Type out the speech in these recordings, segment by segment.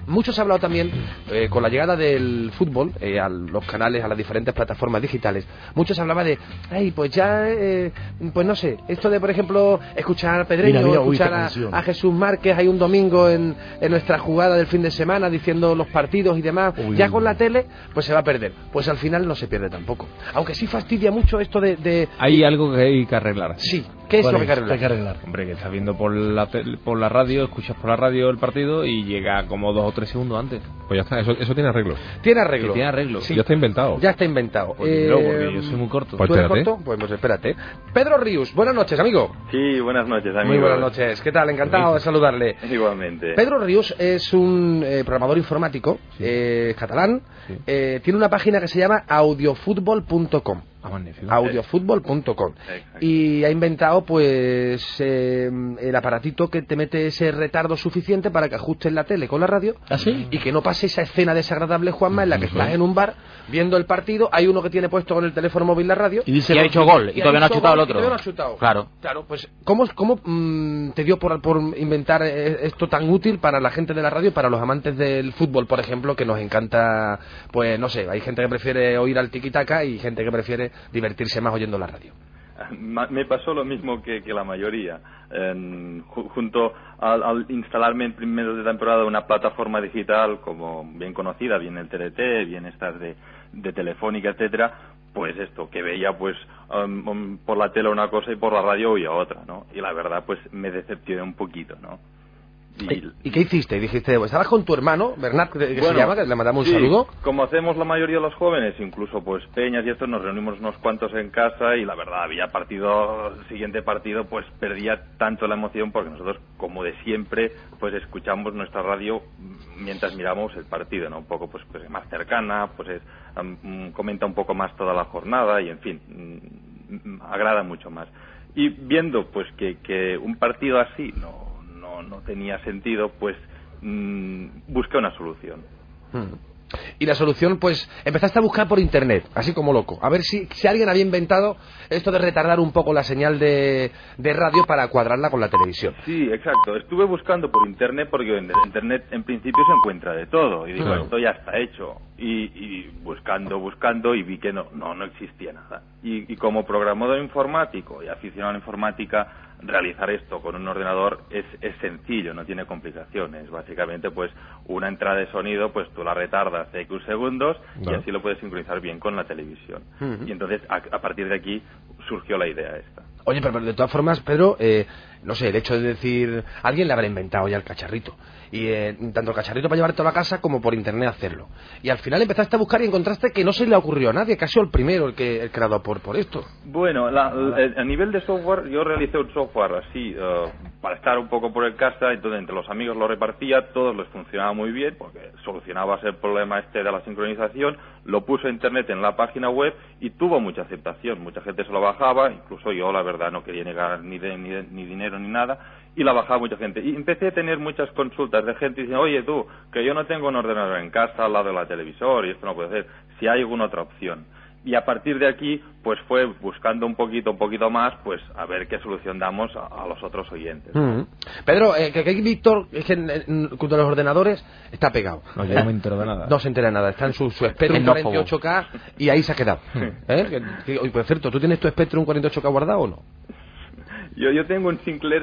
Mucho se ha hablado también, con la llegada del fútbol, a los canales, a las diferentes plataformas digitales, mucho se hablaba de, pues ya, pues no sé, esto de, por ejemplo, escuchar a Pedreño, escuchar a Jesús Márquez, hay un domingo en nuestra jugada del fin de semana diciendo los partidos y demás, ya con la tele, pues se va a perder. Pues al final no se pierde tampoco. Aunque sí fastidia mucho esto de... Hay algo que hay que arreglar. Sí. ¿Qué es lo que hay que arreglar? Hombre, que estás viendo por la radio, escuchas por la radio el partido y llega como 2 o 3 segundos antes. Pues ya está, eso tiene arreglo. Tiene arreglo. Tiene arreglo. Sí. Ya está inventado. Ya está inventado. Pues porque yo soy muy corto. ¿Tú eres corto? Pues espérate. Pedro Ríos, buenas noches, amigo. Sí, buenas noches, amigo. Muy buenas noches. ¿Qué tal? Encantado de saludarle. Igualmente. Pedro Ríos es un programador informático, catalán. Sí. Tiene una página que se llama audiofutbol.com. Audiofutbol.com. Y ha inventado pues el aparatito que te mete ese retardo suficiente para que ajustes la tele con la radio. ¿Ah, sí? Y que no pase esa escena desagradable, Juanma, en la que estás en un bar viendo el partido, hay uno que tiene puesto con el teléfono móvil la radio y dice que ha hecho gol y todavía no ha chutado el otro. Claro, pues ¿cómo te dio por inventar esto tan útil para la gente de la radio y para los amantes del fútbol, por ejemplo, que nos encanta, pues no sé, hay gente que prefiere oír al tiki-taka y gente que prefiere divertirse más oyendo la radio? Me pasó lo mismo que la mayoría. Junto al instalarme en primeros de temporada una plataforma digital como bien conocida, bien el TDT, bien estas de Telefónica, etcétera, pues esto, que veía pues por la tele una cosa y por la radio oía otra, ¿no? Y la verdad pues me decepcioné un poquito, ¿no? ¿Y qué hiciste? Dijiste, ¿estabas con tu hermano, Bernat, que se llama, que le mandamos un saludo? Como hacemos la mayoría de los jóvenes, incluso pues peñas y esto, nos reunimos unos cuantos en casa y la verdad, había siguiente partido, pues perdía tanto la emoción porque nosotros, como de siempre, pues escuchamos nuestra radio mientras miramos el partido, ¿no? Un poco pues más cercana, pues comenta un poco más toda la jornada y en fin, agrada mucho más. Y viendo pues que un partido así no tenía sentido, pues busqué una solución. Y la solución, pues, empezaste a buscar por internet, así como loco, a ver si alguien había inventado esto de retardar un poco la señal de radio para cuadrarla con la televisión. Sí, exacto. Estuve buscando por internet porque en internet en principio se encuentra de todo. Y digo, esto ya está hecho. Y buscando y vi que no existía nada. Y como programador informático y aficionado a la informática, realizar esto con un ordenador es sencillo, no tiene complicaciones. Básicamente, pues, una entrada de sonido, pues tú la retardas de X segundos y así lo puedes sincronizar bien con la televisión. Y entonces, a partir de aquí, surgió la idea esta. Oye, pero de todas formas, Pedro, no sé, el hecho de decir, alguien le habrá inventado ya el cacharrito. Y tanto el cacharrito para llevarte a la casa como por internet hacerlo. Y al final empezaste a buscar y encontraste que no se le ocurrió a nadie, que ha sido el primero el creador por esto. Bueno, a nivel de software, yo realicé un software así, para estar un poco por el casa, entonces entre los amigos lo repartía, todos les funcionaba muy bien, porque solucionaba ese problema de la sincronización, lo puse a internet en la página web y tuvo mucha aceptación, mucha gente se lo bajaba, incluso yo la verdad no quería negar ni dinero ni nada, y la bajaba mucha gente. Y empecé a tener muchas consultas de gente diciendo, oye tú, que yo no tengo un ordenador en casa al lado de la televisor y esto no puede ser, si hay alguna otra opción. Y a partir de aquí, pues fue buscando un poquito más, pues a ver qué solución damos a los otros oyentes. Pedro, que Víctor, es que junto a los ordenadores está pegado. No, yo no me entero de nada. No se entera de nada, está en su Spectrum 48K y ahí se ha quedado. Por cierto, ¿tú tienes tu Spectrum 48K guardado o no? Yo tengo un Sinclair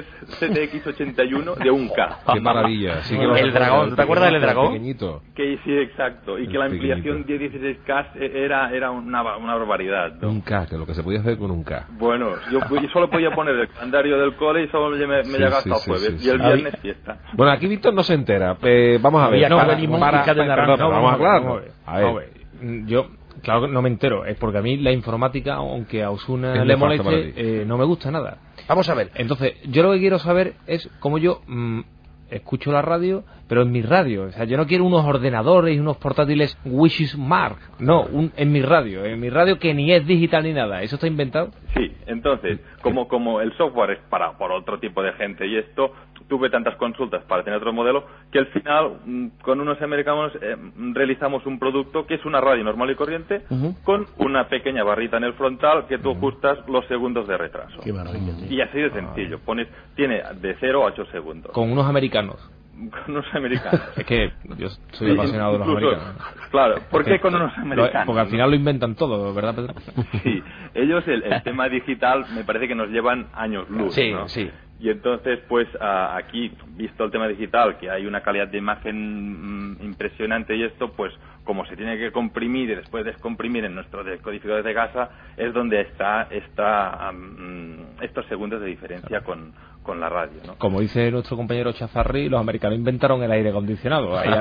ZX81 de 1K. ¡Qué maravilla! Sí, el dragón, ¿te acuerdas del dragón? Pequeñito. Sí, exacto. Y que la ampliación de 16K era una barbaridad, ¿no? 1K, que lo que se podía hacer con 1K. Bueno, yo solo podía poner el calendario del cole y solo me llegaba hasta el jueves. Y el viernes fiesta. Bueno, aquí Víctor no se entera. Vamos a ver. Vamos a aclararlo. A ver. Yo... Claro que no me entero, es porque a mí la informática, aunque a Osuna le moleste, no me gusta nada. Vamos a ver. Entonces, yo lo que quiero saber es cómo yo escucho la radio, pero en mi radio. O sea, yo no quiero unos ordenadores y unos portátiles Wishes Mark. No, en mi radio que ni es digital ni nada. ¿Eso está inventado? Sí, entonces, como el software es para otro tipo de gente y esto, tuve tantas consultas para tener otro modelo que al final con unos americanos realizamos un producto que es una radio normal y corriente con una pequeña barrita en el frontal que tú ajustas los segundos de retraso. Qué maravilla, y así de sencillo, tiene de 0 a 8 segundos. Con unos americanos. con unos americanos. Es que yo soy apasionado de los americanos. Claro, ¿por qué con unos americanos? Porque al final lo inventan todo, ¿verdad, Pedro? Sí, ellos el tema digital me parece que nos llevan años luz, sí, ¿no? Sí. Y entonces, pues aquí, visto el tema digital, que hay una calidad de imagen impresionante y esto, pues como se tiene que comprimir y después descomprimir en nuestros decodificadores de casa, es donde está estos segundos de diferencia con la radio, ¿no? Como dice nuestro compañero Chazarri, los americanos inventaron el aire acondicionado. Ahí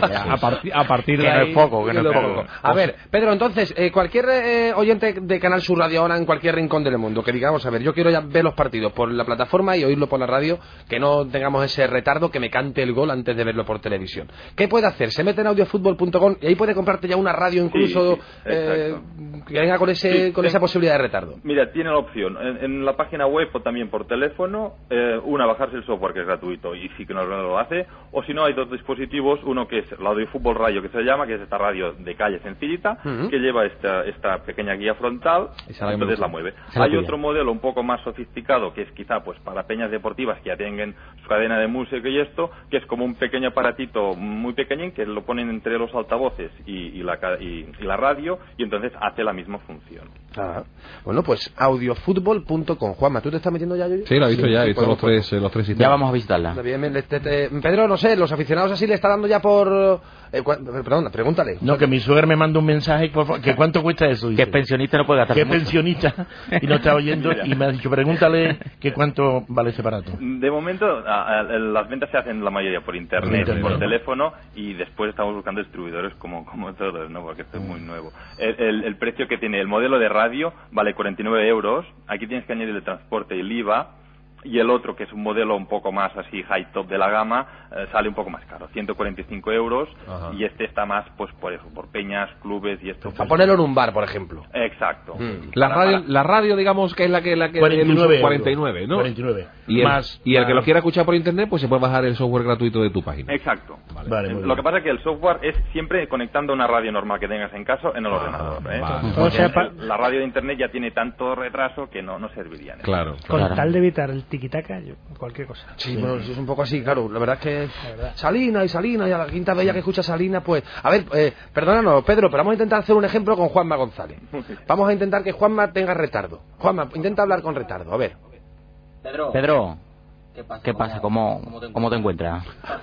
a partir de ahí... Que no es poco. A ver, Pedro, entonces, cualquier oyente de Canal Sur Radio ahora en cualquier rincón del mundo, que digamos, a ver, yo quiero ya ver los partidos por la plataforma y oírlo por la radio, que no tengamos ese retardo, que me cante el gol antes de verlo por televisión. ¿Qué puede hacer? Se mete en audiofutbol.com y ahí puede comprarte ya una radio incluso que venga con esa posibilidad de retardo. Mira, tiene la opción en la página web o también por teléfono, bajarse el software, que es gratuito y sí que no lo hace, o si no hay dos dispositivos, uno que es la Audiofútbol Radio, que se llama, que es esta radio de calle sencillita, que lleva esta pequeña guía frontal, entonces la mueve. Hay otro modelo un poco más sofisticado, que es quizá pues para peñas deportivas que ya tengan su cadena de música y esto, que es como un pequeño aparatito muy pequeñín que lo ponen entre los altavoces y la radio, y entonces hace la misma función. Bueno, pues audiofutbol.com. Juanma, ¿tú te estás metiendo ya? Sí, lo he visto ya, he visto los tres sistemas. Ya vamos a visitarla. Pedro, no sé, los aficionados así le está dando ya por... perdón, pregúntale. No, que mi suegra me manda un mensaje, por favor, que cuánto cuesta eso. Que es pensionista, no puede gastar. Que es pensionista y no está oyendo y me ha dicho, pregúntale que cuánto vale ese aparato. De momento, las ventas se hacen la mayoría por internet, por teléfono, y después estamos buscando distribuidores como todos, ¿no? Porque esto es muy nuevo. El precio que tiene el modelo de radio vale 49 euros. Aquí tienes que añadir el transporte y el IVA. Y el otro, que es un modelo un poco más así high top de la gama, sale un poco más caro, 145 euros. Ajá. Y este está más pues por peñas, clubes y esto. A ponerlo en un bar, por ejemplo. Exacto. La radio, digamos, que es la que 49, ¿no? 49. Y el que lo quiera escuchar por internet, pues se puede bajar el software gratuito de tu página. Exacto. Vale, lo que pasa es que el software es siempre conectando una radio normal que tengas en casa en el ordenador. La radio de internet ya tiene tanto retraso que no serviría. Claro. Con tal de evitar el tiquitaca, cualquier cosa. Sí, bueno, es un poco así, claro. La verdad es que Salina y a la quinta bella que escucha Salina, pues... A ver, perdónanos, Pedro, pero vamos a intentar hacer un ejemplo con Juanma González. Vamos a intentar que Juanma tenga retardo. Juanma, intenta hablar con retardo, a ver. Pedro, ¿qué pasa? ¿Cómo te encuentras?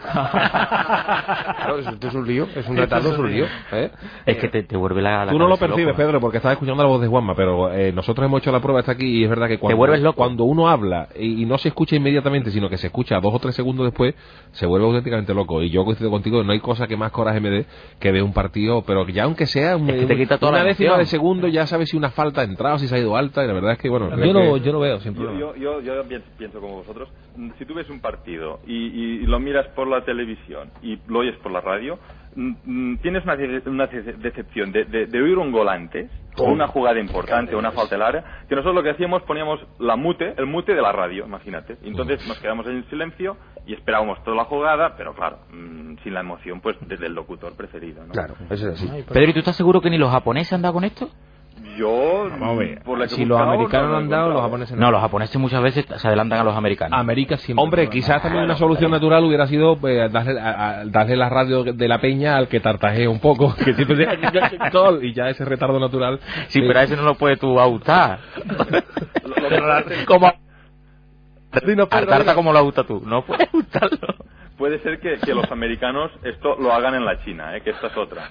Claro, esto es un lío, es un retardo, es un lío. Es que te vuelve la Tú no lo percibes, loco, Pedro, porque estás escuchando la voz de Juanma, pero nosotros hemos hecho la prueba, está aquí, y es verdad que cuando uno habla y no se escucha inmediatamente, sino que se escucha 2 o 3 segundos después, se vuelve auténticamente loco. Y yo coincido contigo, no hay cosa que más coraje me dé que ver un partido, pero ya aunque sea una décima de segundo, ya sabes si una falta ha entrado, si se ha ido alta, y la verdad es que, bueno... Yo no veo, siempre. Yo pienso como vosotros. Si tú ves un partido y lo miras por la televisión y lo oyes por la radio, tienes una decepción de oír un gol antes, o una jugada importante, o una falta del área, que nosotros lo que hacíamos, poníamos el mute de la radio, imagínate. Entonces nos quedamos en silencio y esperábamos toda la jugada, pero claro, sin la emoción pues desde el locutor preferido, ¿no? Claro, eso es así. Pedro, ¿y tú estás seguro que ni los japoneses han dado con esto? Yo, por la que si los americanos no han dado, los japoneses no. Los japoneses muchas veces se adelantan a los americanos. América siempre. Hombre, quizás también una solución natural hubiera sido darle la radio de la peña al que tartajea un poco, que siempre y ya ese retardo natural. Sí, pero a ese no lo puedes tú autar. Como al tarta como lo autas tú, no puedes autarlo. Puede ser que los americanos esto lo hagan en la China, que esta es otra.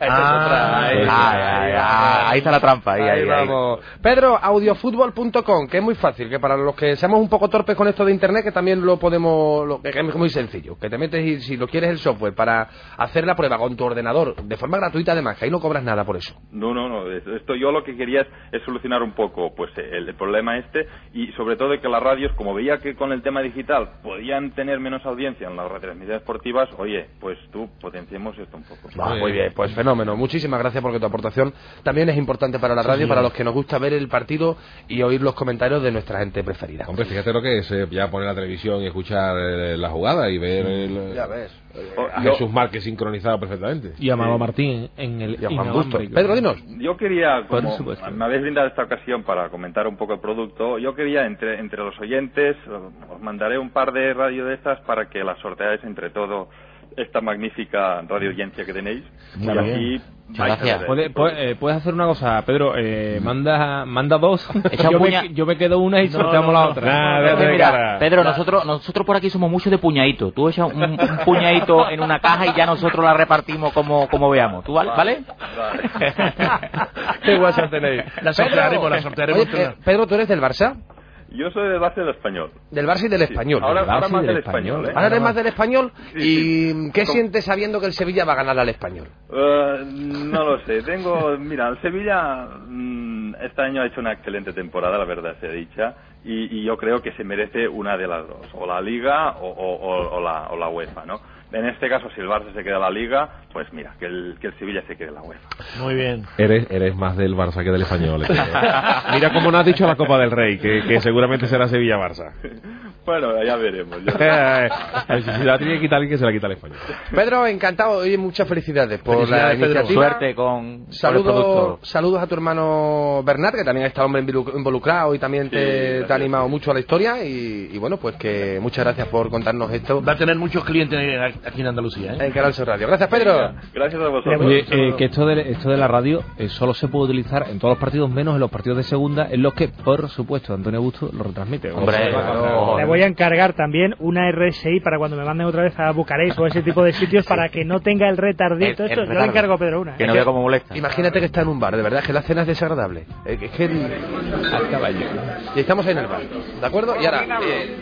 Ahí está la trampa. Ahí vamos. Pedro, audiofutbol.com, que es muy fácil, que para los que seamos un poco torpes con esto de internet, que también lo podemos, que es muy sencillo, que te metes y si lo quieres el software para hacer la prueba con tu ordenador, de forma gratuita además, que ahí no cobras nada por eso. No, esto yo lo que quería es solucionar un poco pues el problema y sobre todo que las radios, como veía que con el tema digital podían tener menos audiencia en las retransmisiones deportivas, oye, pues tú potenciemos esto un poco. Muy bien, pues fenómeno. Muchísimas gracias porque tu aportación también es importante para la radio, para los que nos gusta ver el partido y oír los comentarios de nuestra gente preferida. Hombre, fíjate lo que es ya poner la televisión y escuchar la jugada y ver ya ves. A Jesús Márquez sincronizado perfectamente. Y a Manolo Martín en el Pedro, dinos. Yo quería, como me habéis brindado esta ocasión para comentar un poco el producto, yo quería entre los oyentes, os mandaré un par de radio de estas para que las sorteáis entre entre todo esta magnífica radio audiencia que tenéis. Muy y bien. así Gracias. Puedes hacer una cosa, Pedro, manda dos. Echa un yo me quedo una y sorteamos la otra. Mira, Pedro, nosotros por aquí somos muchos de puñadito. Tú echas un puñadito en una caja y ya nosotros la repartimos como veamos. ¿Tú vale? Qué guasa tenéis. La sortearemos. Oye, Pedro, ¿tú eres del Barça? yo soy del Barça del Español. Del Barça y del Español. Ahora más del Español. Ahora eres más del Español. Sí, ¿Y sí. qué sientes sabiendo que el Sevilla va a ganar al Español? No lo sé. Mira, el Sevilla este año ha hecho una excelente temporada, la verdad sea dicha, y yo creo que se merece una de las dos, o la Liga o la UEFA, ¿no? En este caso, si el Barça se queda en la Liga, pues mira, que el Sevilla se quede en la UEFA. Muy bien. Eres más del Barça que del Español. Mira cómo no has dicho la Copa del Rey, que seguramente será Sevilla-Barça. Bueno, ya veremos. Si la tiene que quitar alguien, que se la quita el Español. Pedro, encantado. Oye, muchas felicidades por la iniciativa. Suerte con el producto. Saludos a tu hermano Bernat, que también ha estado involucrado y también te ha animado mucho a la historia. Y bueno, pues que muchas gracias por contarnos esto. Va a tener muchos clientes aquí en Andalucía, ¿eh? En Canal Sur Radio. Gracias, Pedro. Gracias a vosotros. Oye, que esto de la radio solo se puede utilizar en todos los partidos, menos en los partidos de segunda, en los que, por supuesto, Antonio Busto lo retransmite. Hombre, claro. Le voy a encargar también una RSI para cuando me manden otra vez a Bucarest o ese tipo de sitios para que no tenga el retardito. Esto yo le encargo a Pedro una. Que no vea cómo molesta. Imagínate que está en un bar, de verdad, es que la cena es desagradable. Es que Al caballo. y estamos ahí en el bar, ¿de acuerdo? Y ahora,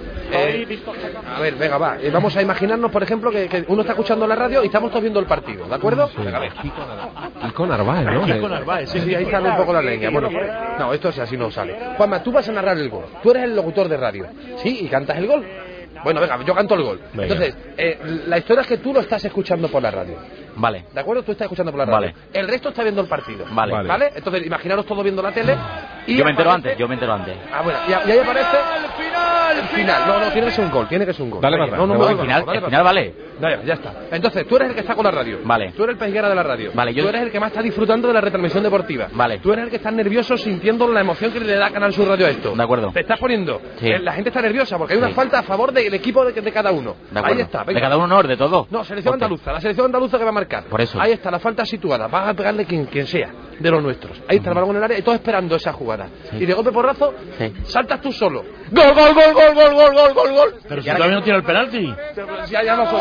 a ver, venga, va. Vamos a imaginarnos, por ejemplo, que uno está escuchando la radio y estamos todos viendo el partido, ¿de acuerdo? Venga, a ver. Kiko Narváez, ¿no? Kiko Narváez, Sí, ahí sale un poco la leña. Bueno, no, esto es así, no sale. Juanma, tú vas a narrar el gol. Tú eres el locutor de radio. ¿Sí? ¿Y cantas el gol? Bueno, venga, yo canto el gol. Venga. Entonces, la historia es que tú lo estás escuchando por la radio. Vale. ¿De acuerdo? Tú estás escuchando por la radio. Vale. El resto está viendo el partido. Vale. ¿Vale? Entonces, imaginaros todos viendo la tele. Y Yo me entero aparece- antes. Ah, bueno, y ahí aparece el final. No, tiene que ser un gol, Dale Oye, para no, atrás. no, El final vale. Ya está. Entonces, tú eres el que está con la radio. Vale. Tú eres el pejiguera de la radio. Vale, yo- Tú eres el que más está disfrutando de la retransmisión deportiva. Vale. Tú eres el que está nervioso sintiendo la emoción que le da Canal Sur Radio a esto. De acuerdo. Te estás poniendo. Sí. La gente está nerviosa porque hay una Sí. falta a favor del equipo de cada uno. De acuerdo. Ahí está. De Venga. cada uno, no, de todo. No, selección Ponte. andaluza. La selección andaluza que va a marcar. Por eso. Ahí está, la falta situada. Vas a pegarle quien sea, de los nuestros. Ahí está el balón en el área y todos esperando esa jugada. Sí. Y de golpe porrazo, Sí. saltas tú solo. ¡Gol, gol, gol, gol, gol, gol, gol, gol, gol! Pero si todavía no tiene el penalti. Ya no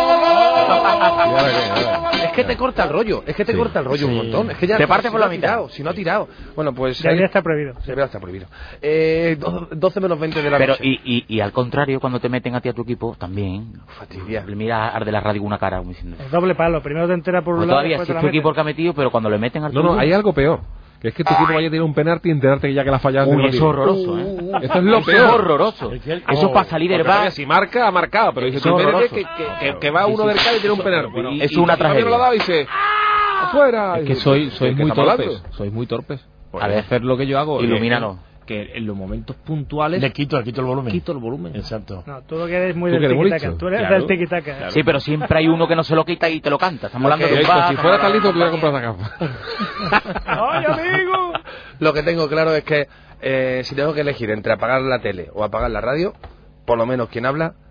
Es que te corta el rollo. Es que te corta el rollo un montón. Es que ya Te parte por la no ha mitad. tirado, si no ha tirado. Bueno, pues. Debería estar prohibido. Debería estar prohibido. 12 menos 20 de la Pero, noche. y al contrario, cuando te meten a ti a tu equipo, también. Fatidia. Mira al de la radio con una cara, como diciendo. Es doble palo. Primero te entera por un Pues lado. todavía, después si te es la tu meten. equipo el que ha metido, pero cuando le meten al No, tuyo- hay algo peor. Que es que tu equipo vaya a tirar un penalti y enterarte que ya que la ha fallado. Uy, no lo eso es tiene. horroroso, ¿eh? Esto es lo Eso peor. es horroroso. Eso para salir del Porque, bar. todavía, si marca, ha marcado. Pero dice, Eso es tú horroroso. que va uno del CAI y tiene un penalti. Y- es y una si todavía tragedia. no lo ha dado y dice, ¡afuera! Es que Y sois dice, ¿de qué muy estamos torpes. hablando? Sois muy torpes. A ver, hacer lo que yo hago. ilumínanos. Que en los momentos puntuales Le quito el volumen. quito el volumen. Exacto. No, tú lo que eres muy Tú del que eres muy tiki-taka. listo. Tú eres Claro. del tiki-taka. Sí, pero siempre hay uno que no se lo quita y te lo canta. Estamos hablando de un bar. Si fuera tan listo, te hubiera comprado esa capa. ¡Ay, amigo! Lo que tengo claro es que si tengo que elegir entre apagar la tele o apagar la radio, por lo menos quien habla